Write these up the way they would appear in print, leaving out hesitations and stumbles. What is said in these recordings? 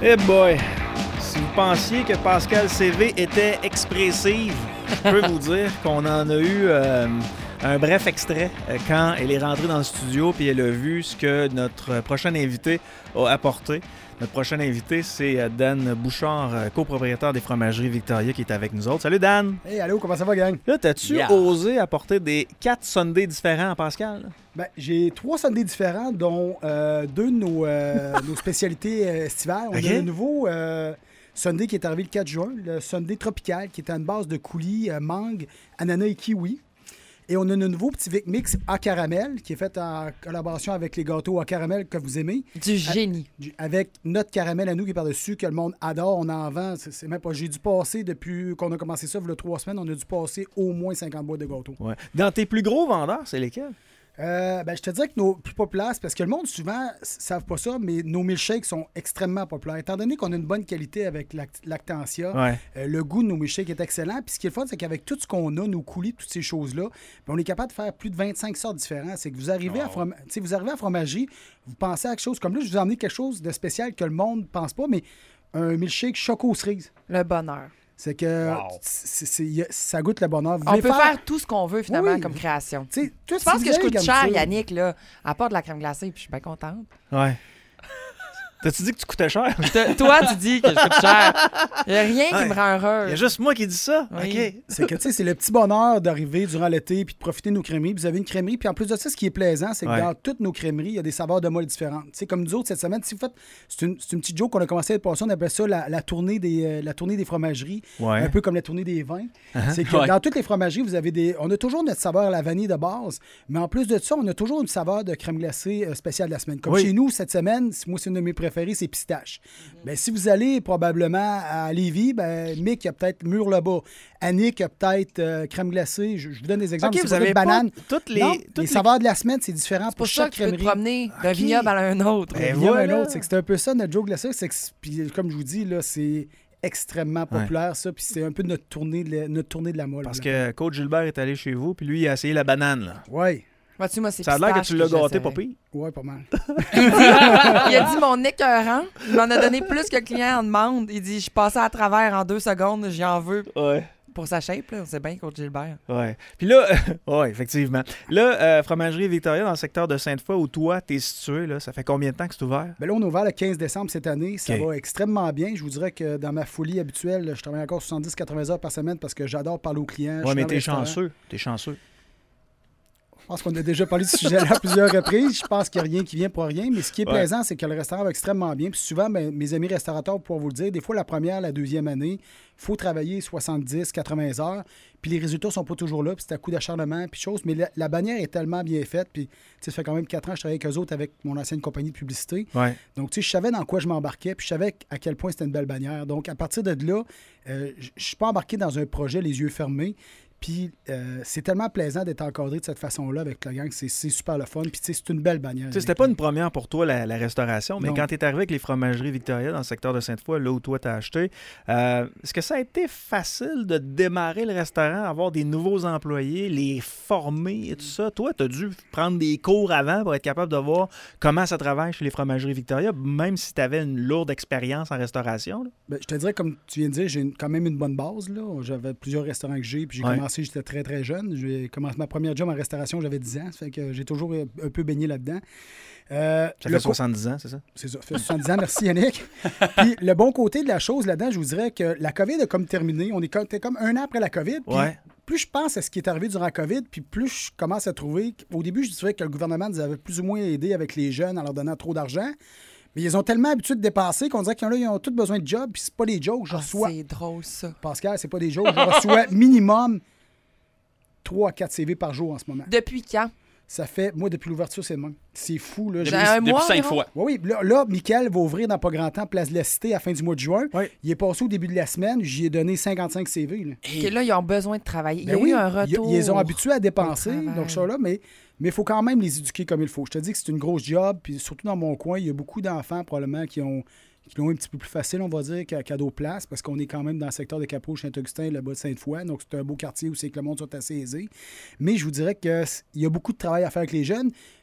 Eh boy! Si vous pensiez que Pascal CV était expressive, je peux vous dire qu'on en a eu un bref extrait quand elle est rentrée dans le studio puis elle a vu ce que notre prochain invité a apporté. Notre prochain invité, c'est Dan Bouchard, copropriétaire des Fromageries Victoria, qui est avec nous autres. Salut Dan! Hey, allô, comment ça va, gang? Là, t'as-tu osé apporter des 4 sundaes différents à Pascal? Ben, j'ai 3 sundaes différents, dont 2 de nos spécialités estivales. On a le nouveau sundae qui est arrivé le 4 juin, le sundae tropical, qui est à une base de coulis, mangue, ananas et kiwi. Et on a le nouveau petit Vic Mix à caramel, qui est fait en collaboration avec les gâteaux à caramel que vous aimez. Du génie. Avec notre caramel à nous qui est par-dessus, que le monde adore. On en vend. C'est même pas. J'ai dû passer, depuis qu'on a commencé ça, il y a 3 semaines, on a dû passer au moins 50 boîtes de gâteaux. Ouais. Dans tes plus gros vendeurs, c'est lesquels? Ben, je te dirais que nos plus populaires, c'est parce que le monde, souvent, ne savent pas ça, mais nos milkshakes sont extrêmement populaires. Étant donné qu'on a une bonne qualité avec Lactantia, le goût de nos milkshakes est excellent. Puis ce qui est le fun, c'est qu'avec tout ce qu'on a, nos coulis, toutes ces choses-là, ben, on est capable de faire plus de 25 sortes différentes. C'est que vous arrivez, vous arrivez à fromagerie, vous pensez à quelque chose comme là, je vous ai emmené quelque chose de spécial que le monde ne pense pas, mais un milkshake choco-cerise. Le bonheur. C'est que ça goûte le bonheur. On peut faire tout ce qu'on veut, finalement, comme création. Je pense que je coûte cher, Yannick, là, à part de la crème glacée, puis je suis bien contente. Ouais. T'as-tu dit que tu coûtais cher? Toi, tu dis que je coûte cher. Il n'y a rien qui me rend heureux. Il y a juste moi qui dis ça? Oui. OK. C'est que, tu sais, c'est le petit bonheur d'arriver durant l'été puis de profiter de nos crèmeries. Puis vous avez une crèmerie. Puis en plus de ça, ce qui est plaisant, c'est que dans toutes nos crèmeries, il y a des saveurs de molle différentes. Tu sais, comme nous autres, cette semaine, si vous faites... C'est une petite joke qu'on a commencé à passer. On appelle ça la tournée des fromageries. Ouais. Un peu comme la tournée des vins. C'est que dans toutes les fromageries, vous avez on a toujours notre saveur à la vanille de base. Mais en plus de ça, on a toujours une saveur de crème glacée spéciale de la semaine. Comme chez nous, cette semaine, moi, c'est une de mes préférées, c'est pistache. Ben, si vous allez probablement à Lévis, Mick, il y a peut-être mur là-bas. Annick, il y a peut-être crème glacée. Je vous donne des exemples. OK, vous avez banane. Toutes les saveurs de la semaine, c'est différent pour chaque crèmerie. C'est pour ça que tu peux te promener d'un vignoble à un autre. C'est un peu ça, notre joke glacée. Puis comme je vous dis, là, c'est extrêmement populaire, ça. Puis c'est un peu notre tournée de la molle. Parce que Coach Gilbert est allé chez vous, puis lui, il a essayé la banane, là. Oui. Vois-tu, moi, c'est ça a l'air que tu l'as gâté, pas pire. Oui, pas mal. Il a dit mon écœurant. Il m'en a donné plus que le client en demande. Il dit, je passais à travers en 2 secondes, j'y en veux. Ouais. Pour sa shape, là, c'est bien, Coach Gilbert. Ouais. Puis là, ouais, effectivement. Là, Fromagerie Victoria, dans le secteur de Sainte-Foy, où toi, t'es situé, là, ça fait combien de temps que c'est ouvert? Ben là, on a ouvert le 15 décembre cette année. Ça va extrêmement bien. Je vous dirais que dans ma folie habituelle, je travaille encore 70-80 heures par semaine parce que j'adore parler aux clients. Ouais, mais t'es chanceux. T'es chanceux. Je pense qu'on a déjà parlé de ce sujet-là à plusieurs reprises. Je pense qu'il n'y a rien qui vient pour rien. Mais ce qui est plaisant, c'est que le restaurant va extrêmement bien. Puis souvent, mes amis restaurateurs pourront vous le dire, des fois, la première, la deuxième année, il faut travailler 70-80 heures. Puis les résultats ne sont pas toujours là. Puis c'est à coup d'acharnement, puis choses. Mais la bannière est tellement bien faite. Puis ça fait quand même 4 ans que je travaille avec eux autres, avec mon ancienne compagnie de publicité. Ouais. Donc, tu sais, je savais dans quoi je m'embarquais. Puis je savais à quel point c'était une belle bannière. Donc, à partir de là, je ne suis pas embarqué dans un projet les yeux fermés. Puis c'est tellement plaisant d'être encadré de cette façon-là avec la gang. C'est super le fun. Puis c'est une belle bannière. Tu sais, c'était pas une première pour toi, la restauration, mais quand tu es arrivé avec les Fromageries Victoria dans le secteur de Sainte-Foy, là où toi t'as acheté, est-ce que ça a été facile de démarrer le restaurant, avoir des nouveaux employés, les former et tout ça? Toi, tu as dû prendre des cours avant pour être capable de voir comment ça travaille chez les Fromageries Victoria, même si tu avais une lourde expérience en restauration. Ben, je te dirais, comme tu viens de dire, j'ai quand même une bonne base. J'avais plusieurs restaurants que j'ai, puis j'ai commencé, j'étais très, très jeune. J'ai commencé ma première job en restauration, j'avais 10 ans. Ça fait que j'ai toujours un peu baigné là-dedans. Ça fait 70 ans, c'est ça? C'est ça, ça fait 70 ans. Merci, Yannick. Puis le bon côté de la chose là-dedans, je vous dirais que la COVID a comme terminé. On est comme 1 an après la COVID. Puis plus je pense à ce qui est arrivé durant la COVID, puis plus je commence à trouver... Au début, je dirais que le gouvernement nous avait plus ou moins aidé avec les jeunes en leur donnant trop d'argent. Mais ils ont tellement habitué de dépenser qu'on dirait qu'ils ont tous besoin de job, puis c'est pas des jokes. Je reçois... C'est drôle, ça. Pascal, c'est pas des jokes. Je reçois minimum 3 à 4 CV par jour en ce moment. Depuis quand? Ça fait, moi, depuis l'ouverture, c'est le même. C'est fou, là. Depuis 5 fois. Oui, là, Michael va ouvrir dans pas grand temps, Place de la Cité, à la fin du mois de juin. Oui. Il est passé au début de la semaine, j'y ai donné 55 CV. Là. Et là, ils ont besoin de travailler. Il y a eu un retour. Ils les ont habitués à dépenser, donc ça là, mais il faut quand même les éduquer comme il faut. Je te dis que c'est une grosse job, puis surtout dans mon coin, il y a beaucoup d'enfants probablement qui l'ont un petit peu plus facile, on va dire, qu'à d'autres places, parce qu'on est quand même dans le secteur de Capoue, Saint-Augustin, le bas de Sainte-Foy, donc c'est un beau quartier où c'est que le monde soit assez aisé. Mais je vous dirais qu'il y a beaucoup de travail à faire avec les jeunes,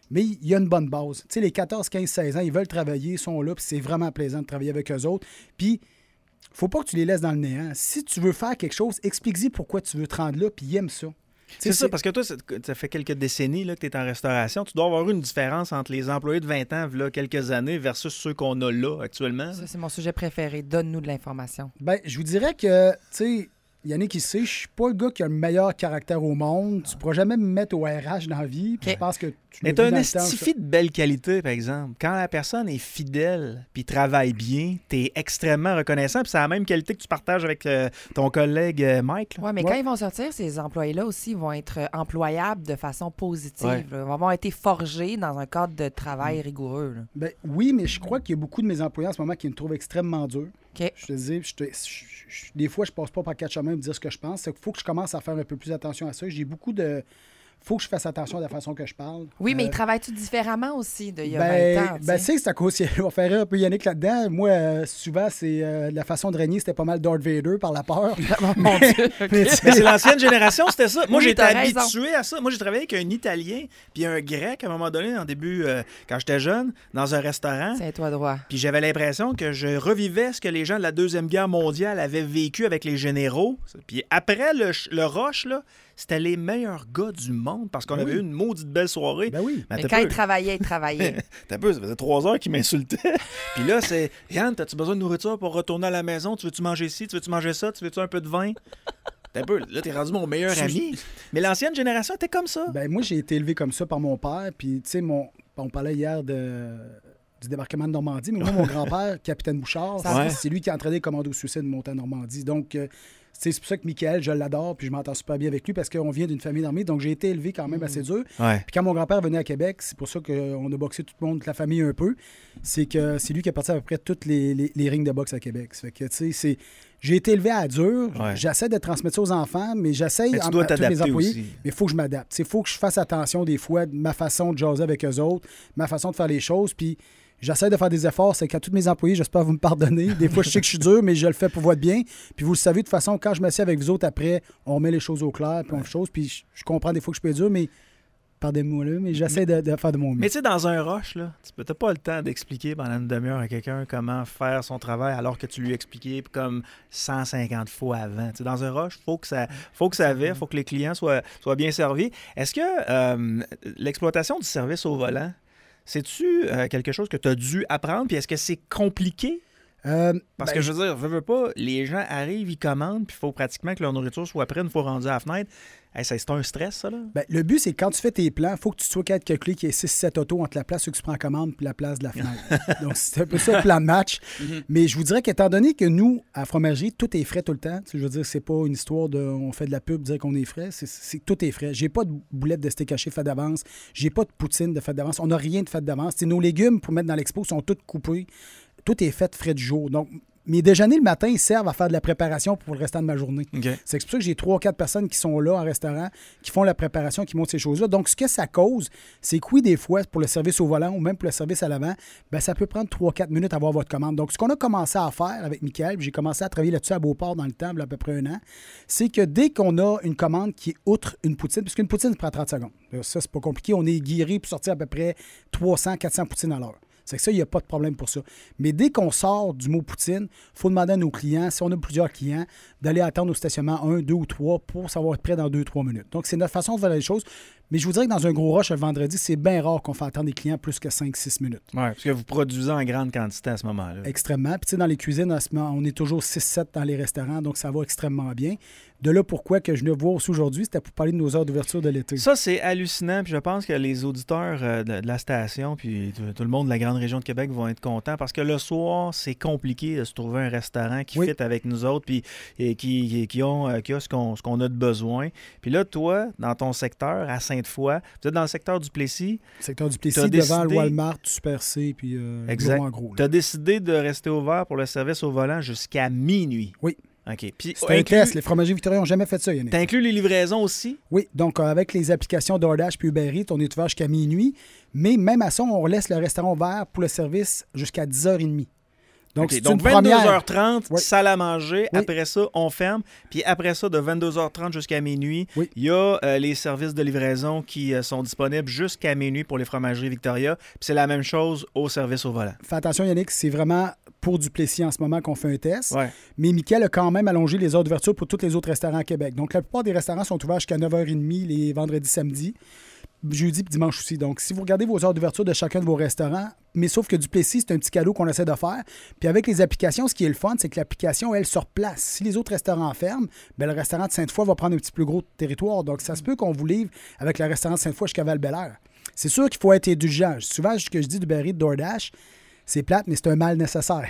Mais il y a une bonne base. Tu sais, les 14, 15, 16 ans, ils veulent travailler, ils sont là, puis c'est vraiment plaisant de travailler avec eux autres. Puis, faut pas que tu les laisses dans le néant. Si tu veux faire quelque chose, explique-y pourquoi tu veux te rendre là, puis ils aiment ça. C'est ça, parce que toi, ça fait quelques décennies là, que tu es en restauration. Tu dois avoir une différence entre les employés de 20 ans, là, quelques années, versus ceux qu'on a là actuellement. Ça, c'est mon sujet préféré. Donne-nous de l'information. Bien, je vous dirais que, tu sais, Yannick, il sait, je suis pas le gars qui a le meilleur caractère au monde. Tu pourras jamais me mettre au RH dans la vie. Puis je pense que mais tu as un estifi de belle qualité, par exemple. Quand la personne est fidèle puis travaille bien, tu es extrêmement reconnaissant. Puis c'est la même qualité que tu partages avec ton collègue Mike. Oui, mais quand ils vont sortir, ces employés-là aussi vont être employables de façon positive. Ils vont avoir été forgés dans un cadre de travail rigoureux. Ben, oui, mais je crois qu'il y a beaucoup de mes employés en ce moment qui me trouvent extrêmement dur. Okay. Je te dis, des fois, je passe pas par quatre chemins pour dire ce que je pense. Il faut que je commence à faire un peu plus attention à ça. J'ai beaucoup de... faut que je fasse attention à la façon que je parle. Oui, mais ils travaillent-tu différemment aussi d'il y a 20 ans? C'est à cause, on va faire un peu Yannick là-dedans. Moi, souvent, c'est la façon de régner, c'était pas mal Darth Vader par la peur. Mon Dieu, okay. Mais c'est l'ancienne génération, c'était ça. Moi, j'étais habitué à ça. Moi, j'ai travaillé avec un Italien puis un Grec à un moment donné, en début, quand j'étais jeune, dans un restaurant. C'est toi droit. Puis j'avais l'impression que je revivais ce que les gens de la Deuxième Guerre mondiale avaient vécu avec les généraux. Puis après le rush, là, c'était les meilleurs gars du monde parce qu'on avait eu une maudite belle soirée. Ben oui. Mais quand ils travaillaient, ils travaillaient. T'as peu, ça faisait 3 heures qu'ils m'insultaient. Puis là, c'est Yann, t'as-tu besoin de nourriture pour retourner à la maison? Tu veux-tu manger ci? Tu veux-tu manger ça? Tu veux-tu un peu de vin? T'as peu, là, t'es rendu mon meilleur ami. Mais l'ancienne génération était comme ça. Ben moi, j'ai été élevé comme ça par mon père. Puis, tu sais, on parlait hier du débarquement de Normandie, mais moi, mon grand-père, capitaine Bouchard, c'est lui qui a entraîné les commandos suicides de monter à Normandie. Donc, c'est pour ça que Michael, je l'adore, puis je m'entends super bien avec lui parce qu'on vient d'une famille d'armée, donc j'ai été élevé quand même assez dur. Ouais. Puis quand mon grand-père venait à Québec, c'est pour ça qu'on a boxé tout le monde, toute la famille un peu, c'est que c'est lui qui a parti à peu près tous les rings de boxe à Québec. Ça fait que, tu sais, j'ai été élevé à dur, j'essaie de transmettre ça aux enfants, mais j'essaie à tous mes employés, aussi. Mais il faut que je m'adapte. Il faut que je fasse attention des fois de ma façon de jaser avec eux autres, ma façon de faire les choses, puis j'essaie de faire des efforts, c'est qu'à tous mes employés, j'espère vous me pardonner. Des fois, je sais que je suis dur, mais je le fais pour votre bien. Puis vous le savez, de toute façon, quand je m'assieds avec vous autres après, on met les choses au clair, puis on fait choses. Puis je comprends des fois que je peux être dur, mais pardonnez-moi là, mais j'essaie de faire de mon mieux. Mais tu sais, dans un rush, là, tu n'as pas le temps d'expliquer pendant une demi-heure à quelqu'un comment faire son travail alors que tu lui expliquais comme 150 fois avant. T'sais, dans un rush, il faut que ça vive, il faut que les clients soient bien servis. Est-ce que l'exploitation du service au volant, c'est-tu quelque chose que tu as dû apprendre? Puis est-ce que c'est compliqué? Parce que je veux dire, veux pas, les gens arrivent, ils commandent, puis il faut pratiquement que leur nourriture soit prête une fois rendue à la fenêtre. Hey, c'est un stress, ça, là? Le but, c'est que quand tu fais tes plans, il faut que tu sois capable de calculer qu'il y ait 6-7 autos entre la place où tu prends commande et la place de la fenêtre. Donc, c'est un peu ça le plan de match. Mais je vous dirais qu'étant donné que nous, à Fromagerie, tout est frais tout le temps, je veux dire, c'est pas une histoire de on fait de la pub, dire qu'on est frais, c'est tout est frais. J'ai pas de boulettes de steak haché fait d'avance, j'ai pas de poutine de fait d'avance, on n'a rien de fait d'avance. T'sais, nos légumes pour mettre dans l'expo sont tous coupés. Tout est fait frais du jour. Donc, mes déjeuners le matin, ils servent à faire de la préparation pour le restant de ma journée. Okay. C'est pour ça que j'ai 3 ou 4 personnes qui sont là en restaurant, qui font la préparation, qui montent ces choses-là. Donc, ce que ça cause, c'est que oui, des fois, pour le service au volant ou même pour le service à l'avant, ça peut prendre 3-4 minutes à avoir votre commande. Donc, ce qu'on a commencé à faire avec Michael, puis j'ai commencé à travailler là-dessus à Beauport dans le temps, il y a à peu près 1 an, c'est que dès qu'on a une commande qui est outre une poutine, puisqu'une poutine prend 30 secondes. Ça, c'est pas compliqué. On est guéri pour sortir à peu près 300-400 poutines à l'heure. C'est que ça, il n'y a pas de problème pour ça. Mais dès qu'on sort du mot poutine, il faut demander à nos clients, si on a plusieurs clients, d'aller attendre au stationnement 1, 2 ou 3 pour savoir être prêt dans 2-3 minutes. Donc, c'est notre façon de faire les choses. Mais je vous dirais que dans un gros rush le vendredi, c'est bien rare qu'on fait attendre des clients plus que 5-6 minutes. Oui, parce que vous produisez en grande quantité à ce moment-là. Extrêmement. Puis, tu sais, dans les cuisines, on est toujours 6-7 dans les restaurants, donc ça va extrêmement bien. De là, pourquoi que je venais voir aussi aujourd'hui, c'était pour parler de nos heures d'ouverture de l'été. Ça, c'est hallucinant. Puis je pense que les auditeurs de la station, puis tout le monde de la grande région de Québec vont être contents parce que le soir, c'est compliqué de se trouver un restaurant qui fit avec nous autres, puis qui a ce qu'on a de besoin. Puis là, toi, dans ton secteur, à Sainte-Foy, vous êtes dans le secteur du Plessis. Secteur du Plessis, devant le Walmart, Super C, puis exact. Gros. Tu as décidé de rester ouvert pour le service au volant jusqu'à minuit. Oui. OK. Puis, c'est un test. Les fromagers Victoria n'ont jamais fait ça, Yannick. Tu inclus les livraisons aussi? Oui. Donc, avec les applications DoorDash puis Uber Eats, on est ouvert jusqu'à minuit. Mais même à ça, on laisse le restaurant ouvert pour le service jusqu'à 10h30. Donc, okay, c'est une 22h30, oui. salle à manger. Oui. Après ça, on ferme. Puis après ça, de 22h30 jusqu'à minuit, oui. il y a les services de livraison qui sont disponibles jusqu'à minuit pour les fromageries Victoria. Puis c'est la même chose au service au volant. Fais attention, Yannick, c'est vraiment pour Duplessis en ce moment qu'on fait un test. Ouais. Mais Mickaël a quand même allongé les heures d'ouverture pour tous les autres restaurants à Québec. Donc, la plupart des restaurants sont ouverts jusqu'à 9h30 les vendredis, samedis. Jeudi et dimanche aussi. Donc, si vous regardez vos heures d'ouverture de chacun de vos restaurants, mais sauf que Duplessis, c'est un petit cadeau qu'on essaie de faire. Puis avec les applications, ce qui est le fun, c'est que l'application, elle, se replace. Si les autres restaurants ferment, bien, le restaurant de Sainte-Foy va prendre un petit plus gros territoire. Donc, ça se peut qu'on vous livre avec le restaurant de Sainte-Foy jusqu'à Val-Bélair. C'est sûr qu'il faut être indulgent. Souvent, ce que je dis du Berry de DoorDash, c'est plate, mais c'est un mal nécessaire.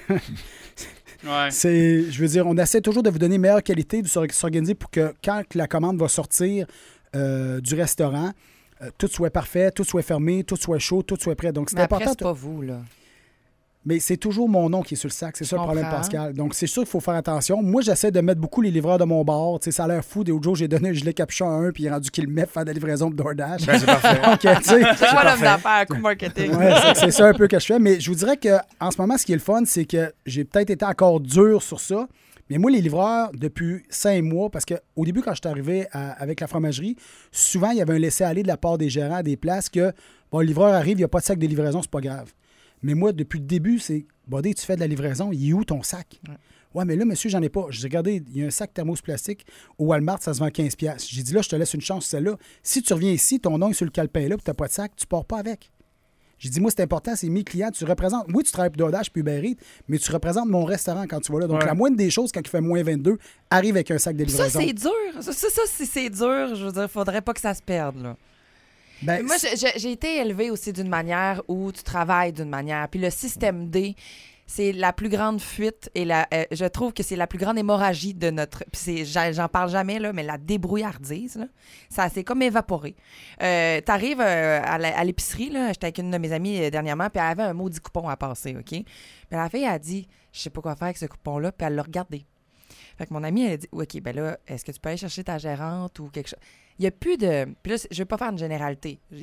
Ouais. Je veux dire, on essaie toujours de vous donner meilleure qualité, de s'organiser pour que quand la commande va sortir du restaurant, tout soit parfait, tout soit fermé, tout soit chaud, tout soit prêt. Donc, c'est important. Après, c'est pas vous, là. Mais c'est toujours mon nom qui est sur le sac. C'est ça le problème, comprends. Pascal. Donc, c'est sûr qu'il faut faire attention. Moi, j'essaie de mettre beaucoup les livreurs de mon bar. Tu sais, ça a l'air fou. Des autres jours, j'ai donné un gilet capuchon à un, puis il est rendu qu'il le met pour faire de la livraison de DoorDash. Ben, c'est parfait. Donc, tu sais, C'est pas l'homme d'affaires, coup marketing. ouais, c'est ça un peu que je fais. Mais je vous dirais qu'en ce moment, ce qui est le fun, c'est que j'ai peut-être été encore dur sur ça. Mais moi, les livreurs, depuis 5 mois, parce qu'au début, quand je suis arrivé avec la fromagerie, souvent, il y avait un laisser-aller de la part des gérants à des places que, bon, le livreur arrive, il n'y a pas de sac de livraison, c'est pas grave. Mais moi, depuis le début, c'est, Bodé, tu fais de la livraison, il est où ton sac? Ouais, mais là, monsieur, j'en ai pas. J'ai regardé, il y a un sac thermos plastique. Au Walmart, ça se vend 15$. J'ai dit, là, je te laisse une chance, celle-là. Si tu reviens ici, ton nom est sur le calepin là, puis tu n'as pas de sac, tu pars pas avec. J'ai dit, moi, c'est important, c'est mes clients. Tu représentes. Oui, tu travailles pour DoorDash puis Uber Eats, mais tu représentes mon restaurant quand tu vas là. Donc, la moindre des choses, quand il fait moins 22, arrive avec un sac de livraison. Ça, c'est dur. Ça, si c'est dur, je veux dire, faudrait pas que ça se perde, là. Ben, moi, j'ai été élevée aussi d'une manière où tu travailles d'une manière. Puis le système D, c'est la plus grande fuite et je trouve que c'est la plus grande hémorragie de notre... Puis j'en parle jamais, là, mais la débrouillardise, là, ça s'est comme évaporé. T'arrives à l'épicerie, là, j'étais avec une de mes amies dernièrement, puis elle avait un maudit coupon à passer, OK? Puis la fille, elle a dit, je sais pas quoi faire avec ce coupon-là, puis elle l'a regardé. Fait que mon amie, elle a dit, OK, ben là, est-ce que tu peux aller chercher ta gérante ou quelque chose? Il n'y a plus de... Puis là, je veux pas faire une généralité. Mais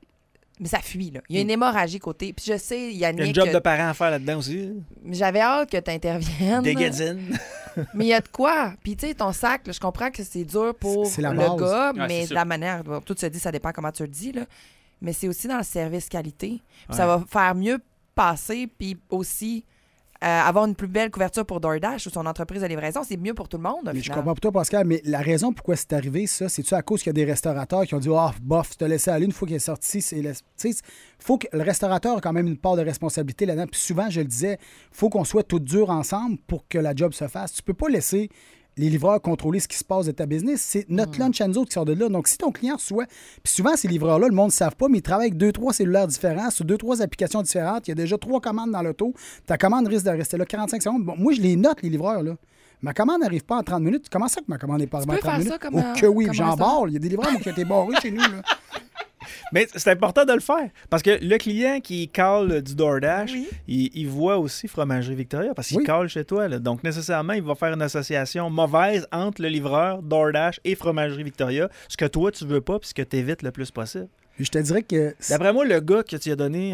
ça fuit, là. Il y a une hémorragie côté. Puis je sais, Yannick... Il y a un job de parent à faire là-dedans aussi. J'avais hâte que tu interviennes. Des guédines. Mais il y a de quoi. Puis tu sais, ton sac, là, je comprends que c'est dur pour la le base. gars, Ouais, mais c'est de la manière... Bon, tout se dit, ça dépend comment tu le dis, là. Mais c'est aussi dans le service qualité. Puis ça va faire mieux passer, puis aussi... avoir une plus belle couverture pour DoorDash ou son entreprise de livraison, c'est mieux pour tout le monde. Mais je comprends pour toi, Pascal, mais la raison pourquoi c'est arrivé, ça, c'est-tu à cause qu'il y a des restaurateurs qui ont dit « Ah, bof, tu t'as laissé aller une fois qu'il est sorti. » Tu sais, faut que le restaurateur a quand même une part de responsabilité là-dedans. Puis souvent, je le disais, il faut qu'on soit tous durs ensemble pour que la job se fasse. Tu peux pas laisser les livreurs contrôler ce qui se passe de ta business. C'est notre lunch and zo qui sort de là. Donc, si ton client reçoit... Puis souvent, ces livreurs-là, le monde ne savent pas, mais ils travaillent avec 2-3 cellulaires différents, sur 2-3 applications différentes. Il y a déjà 3 commandes dans l'auto. Ta commande risque de rester là 45 secondes. Bon, moi, je les note, les livreurs, là. Ma commande n'arrive pas en 30 minutes. Comment ça que ma commande n'est pas arrivée en 30 minutes? Comme, oh que oui, comme j'en barre. Il y a des livreurs qui ont été barrés chez nous, là. Mais c'est important de le faire. Parce que le client qui call du DoorDash, il voit aussi Fromagerie Victoria parce qu'il call chez toi. Là. Donc, nécessairement, il va faire une association mauvaise entre le livreur, DoorDash et Fromagerie Victoria. Ce que toi, tu veux pas puis ce que tu évites le plus possible. Puis je te dirais que... D'après moi, le gars que tu as donné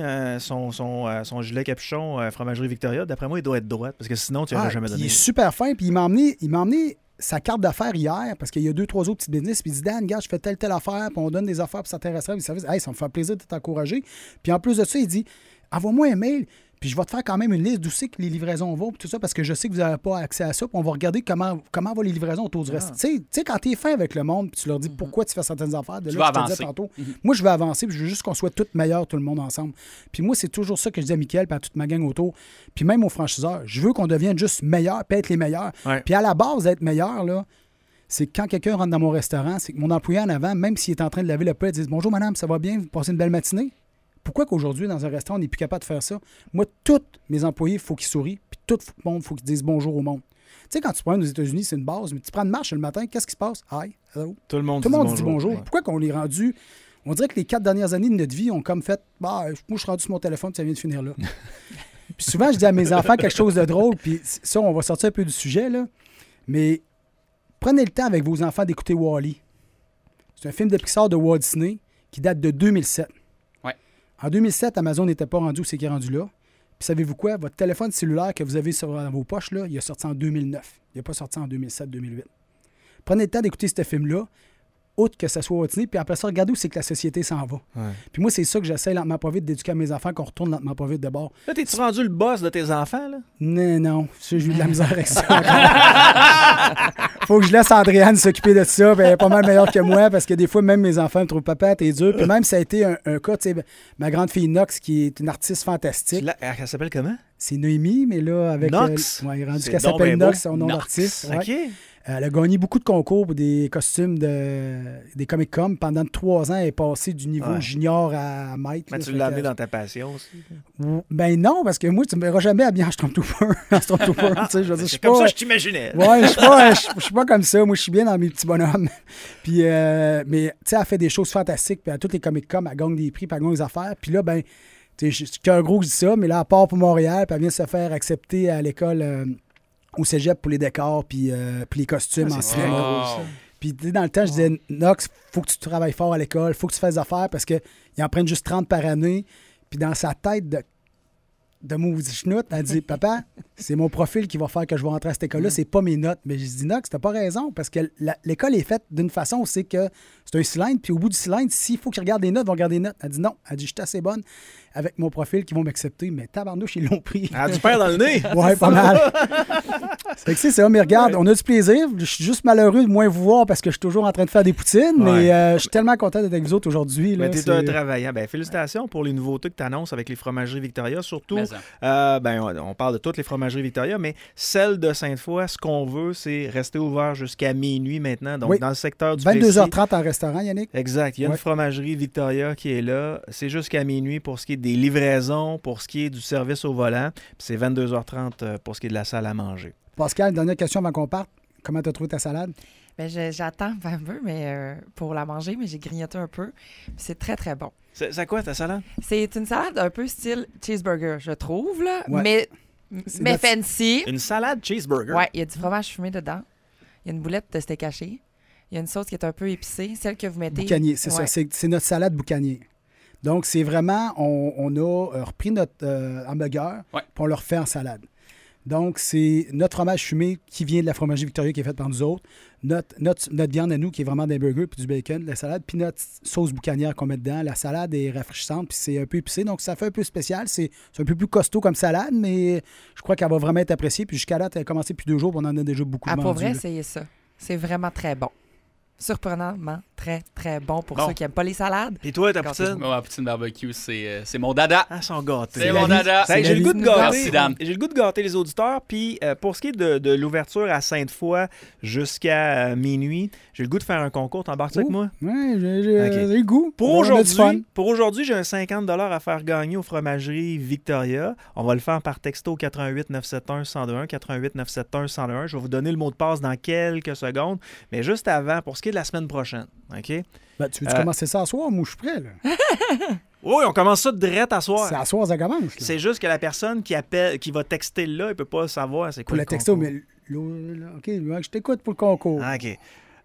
son gilet capuchon Fromagerie Victoria, d'après moi, il doit être droit parce que sinon, tu n'aurais jamais donné. Il est super fin. Puis il m'a emmené sa carte d'affaires hier, parce qu'il y a 2-3 autres petits business, puis il dit « Dan, regarde, je fais telle affaire, puis on donne des affaires pour certains restaurants, puis services. Hey, ça me fait plaisir de t'encourager. » Puis en plus de ça, il dit « Envoie-moi un mail, puis je vais te faire quand même une liste d'où c'est que les livraisons vont, puis tout ça, parce que je sais que vous n'avez pas accès à ça, puis on va regarder comment vont les livraisons autour du reste. » Tu sais, quand tu es fin avec le monde, puis tu leur dis pourquoi tu fais certaines affaires, de là, je te disais tantôt, moi, je veux avancer, puis je veux juste qu'on soit tous meilleurs, tout le monde ensemble. Puis moi, c'est toujours ça que je dis à Mickaël, puis à toute ma gang autour, puis même aux franchiseurs, je veux qu'on devienne juste meilleurs, puis être les meilleurs. Ouais. Puis à la base, d'être meilleur, là, c'est que quand quelqu'un rentre dans mon restaurant, c'est que mon employé en avant, même s'il est en train de laver le plat, il dit « Bonjour madame, ça va bien? Vous passez une belle matinée? » Pourquoi qu'aujourd'hui, dans un restaurant, on n'est plus capable de faire ça? Moi, tous mes employés, il faut qu'ils sourient, puis tout le monde, il faut qu'ils disent bonjour au monde. Tu sais, quand tu prends aux États-Unis, c'est une base, mais tu prends une marche le matin, qu'est-ce qui se passe? Hi, hello. Tout le monde dit bonjour. Ouais. Pourquoi qu'on est rendu... On dirait que les 4 dernières années de notre vie ont comme fait « Bah, moi, je suis rendu sur mon téléphone, ça vient de finir là. » Puis souvent, je dis à mes enfants quelque chose de drôle, puis ça, on va sortir un peu du sujet, là, mais... Prenez le temps avec vos enfants d'écouter Wall-E. C'est un film de Pixar de Walt Disney qui date de 2007. Ouais. En 2007, Amazon n'était pas rendu où c'est qu'il est rendu là. Puis savez-vous quoi? Votre téléphone cellulaire que vous avez dans vos poches, là, il est sorti en 2009. Il n'est pas sorti en 2007-2008. Prenez le temps d'écouter ce film-là, outre que ça soit routiné, puis après ça, regardez où c'est que la société s'en va. Ouais. Puis moi, c'est ça que j'essaie lentement pas vite d'éduquer à mes enfants, qu'on retourne lentement pas vite de bord. Là, t'es-tu rendu le boss de tes enfants, là? Non, j'ai eu de la misère avec ça. Faut que je laisse Andréane s'occuper de ça, puis elle est pas mal meilleure que moi, parce que des fois, même mes enfants me trouvent papa, t'es dur. Puis même, ça a été un cas, tu sais, ma grande fille Nox, qui est une artiste fantastique. Elle s'appelle comment? C'est Noémie, mais là, avec... Nox? Ouais, rendu C'est qu'elle donc s'appelle bien Nox, beau. son nom Nox. d'artiste. Ouais. OK. Elle a gagné beaucoup de concours pour des costumes des Comic-Con. Pendant 3 ans, elle est passée du niveau junior à maître. Mais là, tu fait l'as que- amené dans ta passion aussi. Ben non, parce que moi, tu me verras jamais habillé en Stormtrooper. En Stormtrooper, tu sais, je veux dire, je suis C'est comme pas... ça que je t'imaginais. Ouais, je suis pas comme ça. Moi, je suis bien dans mes petits bonhommes. Puis, mais, tu sais, elle fait des choses fantastiques. Puis, à toutes les Comic-Con, elle gagne des prix, puis elle gagne des affaires. Puis là, ben, tu sais, cœur gros, je dis ça, mais là, elle part pour Montréal, puis elle vient se faire accepter à l'école, au cégep pour les décors, puis les costumes en c'est cinéma. Wow. Puis, tu sais, dans le temps, je disais, Nox, faut que tu travailles fort à l'école, faut que tu fasses des affaires, parce qu'ils en prennent juste 30 par année. Puis, dans sa tête de maudit chenoute, elle dit, papa, c'est mon profil qui va faire que je vais rentrer à cette école-là, c'est pas mes notes. Mais je dis, Nox, t'as pas raison, parce que l'école est faite d'une façon où c'est que c'est un cylindre, puis au bout du cylindre, s'il faut qu'ils regardent les notes, ils vont regarder les notes. Elle dit non, elle dit, je suis assez bonne avec mon profil qui vont m'accepter, mais tabarnouche, ils l'ont pris. Elle a du pain dans le nez. Ouais, pas mal. C'est que c'est ça, mais regarde, on a du plaisir. Je suis juste malheureux de moins vous voir parce que je suis toujours en train de faire des poutines, mais je suis tellement content d'être avec vous autres aujourd'hui. Mais là, t'es c'est- un travaillant. Ben, félicitations pour les nouveautés que tu annonces avec les fromageries Victoria. Surtout, Mais ça. ben, on parle de toutes les fromageries Victoria, mais celle de Sainte-Foy, ce qu'on veut, c'est rester ouvert jusqu'à minuit maintenant. Donc, Oui. dans le secteur du Plessis. 22h30 en restaurant, Yannick. Exact. Il y a Ouais. une fromagerie Victoria qui est là. C'est jusqu'à minuit pour ce qui est des livraisons, pour ce qui est du service au volant. Puis c'est 22h30 pour ce qui est de la salle à manger. Pascal, dernière question avant qu'on parte. Comment t'as trouvé ta salade? Ben, j'attends un peu mais, pour la manger, mais j'ai grignoté un peu. Puis c'est très, très bon. C'est quoi ta salade? C'est une salade un peu style cheeseburger, je trouve, là, Ouais. mais notre- fancy. Une salade cheeseburger. Ouais, il y a du fromage fumé dedans. Il y a une boulette de steak haché. Il y a une sauce qui est un peu épicée, celle que vous mettez. Boucanier, c'est Ouais. ça. C'est notre salade boucanier. Donc, c'est vraiment, on a repris notre hamburger, Ouais. puis on le refait en salade. Donc, c'est notre fromage fumé qui vient de la fromagerie Victoria qui est faite par nous autres, notre viande à nous qui est vraiment des burgers puis du bacon, la salade, puis notre sauce boucanière qu'on met dedans. La salade est rafraîchissante puis c'est un peu épicé, donc ça fait un peu spécial. C'est un peu plus costaud comme salade, mais je crois qu'elle va vraiment être appréciée. Puis jusqu'à là, elle a commencé depuis 2 jours, puis on en a déjà beaucoup Ah, vendu. pour vrai, là. essayez ça. C'est vraiment très bon. Surprenamment très, très bon pour Bon. ceux qui n'aiment pas les salades. Et toi, ta Quand poutine? Moi, la poutine barbecue, c'est mon dada. Ah, ils sont gâtés. C'est la mon vie. dada. Hey, j'ai la le goût de vie. gâter. Merci, Dan. J'ai le goût de gâter les auditeurs. Puis pour ce qui est de l'ouverture à Sainte-Foy jusqu'à minuit, j'ai le goût de faire un concours. T'embarques avec Oh. moi? Ouais, j'ai Ok. le goût. Pour On a du fun. aujourd'hui, j'ai un 50 à faire gagner aux fromageries Victoria. On va le faire par texto 88 971 1021, 88 971 1021. Je vais vous donner le mot de passe dans quelques secondes. Mais juste avant, pour ce qui est de la semaine prochaine, OK? Ben, tu veux commencer ça à soir? Moi, je suis prêt. Là. Oui, on commence ça direct à soir. C'est à soir, ça commence. là. C'est juste que la personne qui appelle, qui va texter là, elle peut pas savoir c'est quoi Pour le le texto, concours. mais OK, je t'écoute pour le concours. Ah, OK.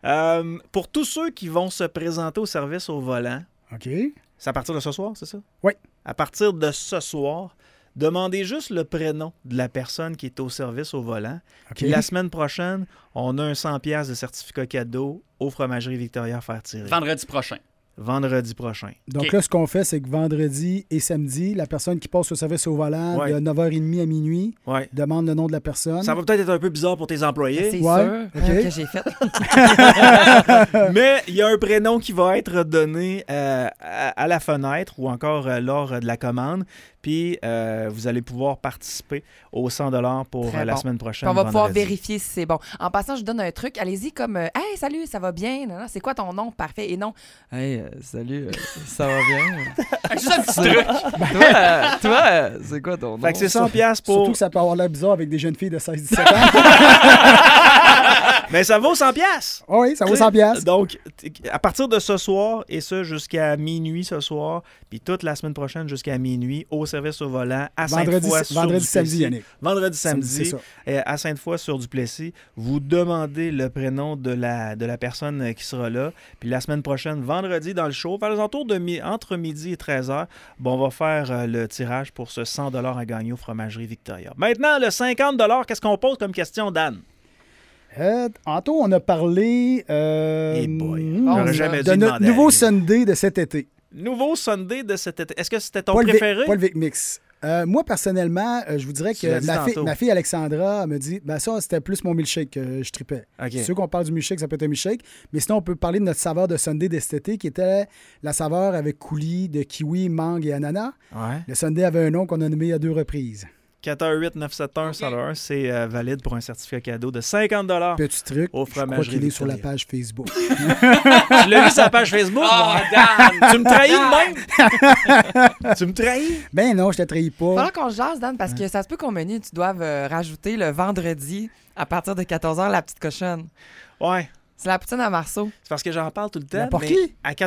Pour tous ceux qui vont se présenter au service au volant, OK. c'est à partir de ce soir, c'est ça? Oui. À partir de ce soir, demandez juste le prénom de la personne qui est au service au volant. OK. Puis la semaine prochaine, on a un 100$ de certificat cadeau aux fromageries Victoria à faire tirer. Vendredi prochain. Vendredi prochain. Donc OK. là, ce qu'on fait, c'est que vendredi et samedi, la personne qui passe au service au volant Ouais. de 9h30 à minuit Ouais. demande le nom de la personne. Ça va peut-être être un peu bizarre pour tes employés, C'est Ouais, sûr ok. que j'ai fait. mais il y a un prénom qui va être donné à la fenêtre ou encore lors de la commande. Puis vous allez pouvoir participer aux 100$ pour Très la bon. semaine Puis prochaine. on va pouvoir vendredi. vérifier si c'est bon. En passant, je donne un truc. Allez-y comme Hey, salut, ça va bien? Non, non, c'est quoi ton nom? Parfait. Et non. Hey, salut, ça va bien? Juste un petit truc. toi, c'est quoi ton nom? Fait que c'est 100$ pour... Surtout que ça peut avoir l'air bizarre avec des jeunes filles de 16-17 ans. Mais ça vaut 100 piastres. Oh oui, ça vaut 100 piastres. Donc, à partir de ce soir, et ça jusqu'à minuit ce soir, puis toute la semaine prochaine jusqu'à minuit, au service au volant, à Sainte-Foy sur Vendredi, Duplessis. samedi, Yannick. Vendredi, samedi, c'est ça. à Sainte-Foy sur Duplessis. Vous demandez le prénom de la personne qui sera là. Puis la semaine prochaine, vendredi, dans le show, vers les alentours entre midi et 13h, on va faire le tirage pour ce 100 $ à gagner au Fromagerie Victoria. Maintenant, le 50 $, qu'est-ce qu'on pose comme question, Dan? Anto, on a parlé J'aurais jamais dû de notre demander à nouveau lui. Sunday de cet été. Nouveau Sunday de cet été. Est-ce que c'était ton Pas préféré? le Vic Mix. Moi, personnellement, je vous dirais Tu l'as que dit ma tantôt. fille Alexandra me dit ça, c'était plus mon milkshake que je tripais. OK. C'est sûr qu'on parle du milkshake, ça peut être un milkshake, mais sinon, on peut parler de notre saveur de Sunday de cet été qui était la saveur avec coulis de kiwi, mangue et ananas. Ouais. Le Sunday avait un nom qu'on a nommé à 2 reprises. 418-971-101, c'est valide pour un certificat cadeau de 50 $. Petit truc, Au je crois Fromagerie qu'il est sur la Victoria. page Facebook. Tu l'as vu sur la page Facebook? Dan! Tu me trahis de même? Tu me trahis? Ben non, je te trahis pas. Falloir qu'on se jase, Dan, parce que ça se peut qu'au menu, tu doives rajouter le vendredi, à partir de 14h, la petite cochonne. Ouais. C'est la poutine à Marceau. C'est parce que j'en parle tout le temps. N'importe Mais qui. à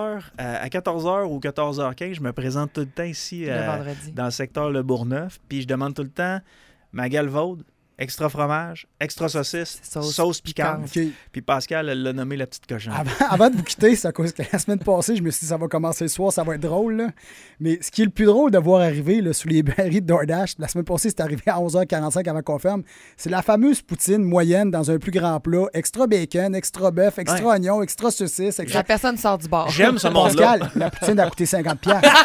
14h ou 14h15, je me présente tout le temps ici Le vendredi. dans le secteur Le Bourgneuf. Puis je demande tout le temps ma galvaude, extra fromage, extra saucisse, sauce piquante. OK. Puis Pascal, elle l'a nommé la petite cochonne. Avant de vous quitter, c'est à cause que la semaine passée, je me suis dit ça va commencer ce soir, ça va être drôle. Là. Mais ce qui est le plus drôle de voir arriver là, sous les barils de DoorDash, la semaine passée, c'est arrivé à 11h45 avant qu'on ferme, c'est la fameuse poutine moyenne dans un plus grand plat, extra bacon, extra bœuf, extra oignon, extra saucisse, extra... La personne sort du bar. J'aime ce monde-là. Pascal, la poutine a coûté 50$.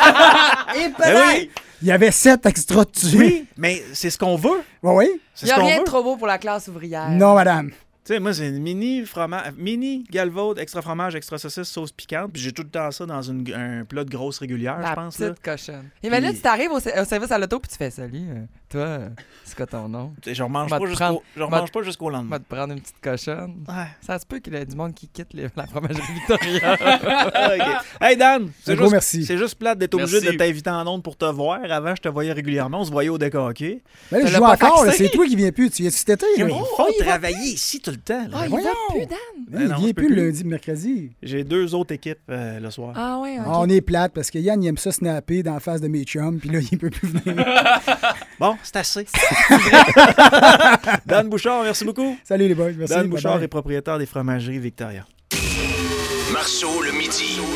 Ben oui, Il y avait 7 extra dessus. oui, mais c'est ce qu'on veut. Oui, oui. C'est Il n'y ce a qu'on rien veut. de trop beau pour la classe ouvrière. Non, madame. Tu sais, moi, c'est une mini galvaude, extra fromage, extra saucisse, sauce piquante. Puis j'ai tout le temps ça dans un plat de grosse régulière, La je pense. Là. petite cochonne. Imagine, tu t'arrives au service à l'auto puis tu fais « Salut, toi, c'est quoi ton nom? Tu sais, je remange Va pas te jusqu'au prendre- je remange pas jusqu'au On lendemain. va te prendre une petite cochonne. Ouais. » Ça se peut qu'il y ait du monde qui quitte la fromagerie Victoria. OK. Hey Dan, Un gros merci. c'est juste plate d'être obligé Merci. de t'inviter en ondes pour te voir. Avant, je te voyais régulièrement. On se voyait au décoqué. Mais là, Ça je l'a joue pas encore. là. taxé. C'est toi qui viens plus. Tu viens-tu cet été? là? Il faut travailler ici tout le temps. là. Ah, il voyons. va plus, Dan. Il non, vient je peux plus le plus. lundi, le mercredi. J'ai 2 autres équipes le soir. Ah oui, OK. On est plate parce que Yann, il aime ça snapper dans la face de mes chums, puis là, il peut plus venir. Bon, c'est assez. Dan Bouchard, merci beaucoup. Salut les boys, merci. Dan bye Bouchard bye. est propriétaire des fromageries Victoria. Marceau le midi.